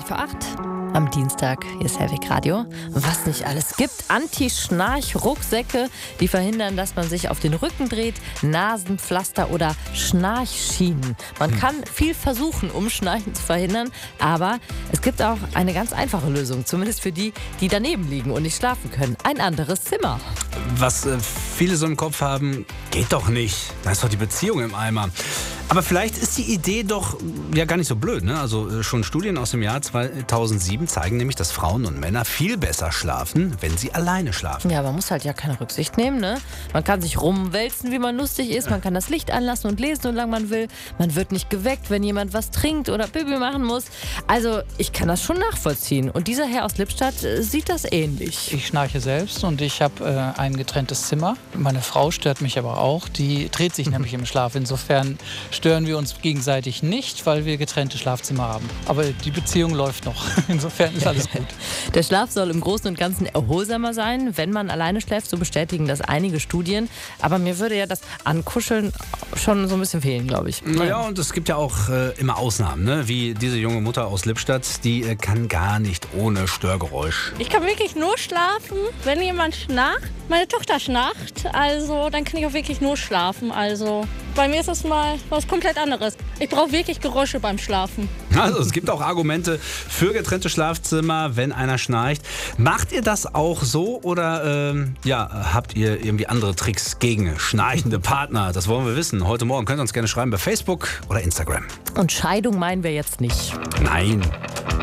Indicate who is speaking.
Speaker 1: vor 8 am Dienstag. Hier ist Hellweg Radio. Was nicht alles gibt. Anti-Schnarch-Rucksäcke, die verhindern, dass man sich auf den Rücken dreht. Nasenpflaster oder Schnarchschienen. Man kann viel versuchen, um Schnarchen zu verhindern. Aber es gibt auch eine ganz einfache Lösung. Zumindest für die, die daneben liegen und nicht schlafen können. Ein anderes Zimmer.
Speaker 2: Was viele so im Kopf haben, geht doch nicht. Da ist doch die Beziehung im Eimer. Aber vielleicht ist die Idee doch ja gar nicht so blöd, ne? Also schon Studien aus dem Jahr 2007 zeigen nämlich, dass Frauen und Männer viel besser schlafen, wenn sie alleine schlafen.
Speaker 1: Ja, man muss halt ja keine Rücksicht nehmen, ne? Man kann sich rumwälzen, wie man lustig ist. Man kann das Licht anlassen und lesen, solange man will. Man wird nicht geweckt, wenn jemand was trinkt oder Pipi machen muss. Also ich kann das schon nachvollziehen. Und dieser Herr aus Lippstadt sieht das ähnlich.
Speaker 3: Ich schnarche selbst und ich habe ein getrenntes Zimmer. Meine Frau stört mich aber auch. Die dreht sich nämlich im Schlaf. Insofern stören wir uns gegenseitig nicht, weil wir getrennte Schlafzimmer haben. Aber die Beziehung läuft noch. Insofern ist alles gut.
Speaker 1: Der Schlaf soll im Großen und Ganzen erholsamer sein, wenn man alleine schläft. So bestätigen das einige Studien. Aber mir würde ja das Ankuscheln schon so ein bisschen fehlen, glaube ich.
Speaker 2: Ja, und es gibt ja auch immer Ausnahmen, ne? Wie diese junge Mutter aus Lippstadt, die kann gar nicht ohne Störgeräusch.
Speaker 4: Ich kann wirklich nur schlafen, wenn jemand schnarcht. Meine Tochter schnarcht, also dann kann ich auch wirklich nur schlafen. Also bei mir ist das mal was komplett anderes. Ich brauche wirklich Geräusche beim Schlafen.
Speaker 2: Also es gibt auch Argumente für getrennte Schlafzimmer, wenn einer schnarcht. Macht ihr das auch so oder habt ihr irgendwie andere Tricks gegen schnarchende Partner? Das wollen wir wissen. Heute Morgen könnt ihr uns gerne schreiben bei Facebook oder Instagram.
Speaker 1: Und Scheidung meinen wir jetzt nicht.
Speaker 2: Nein.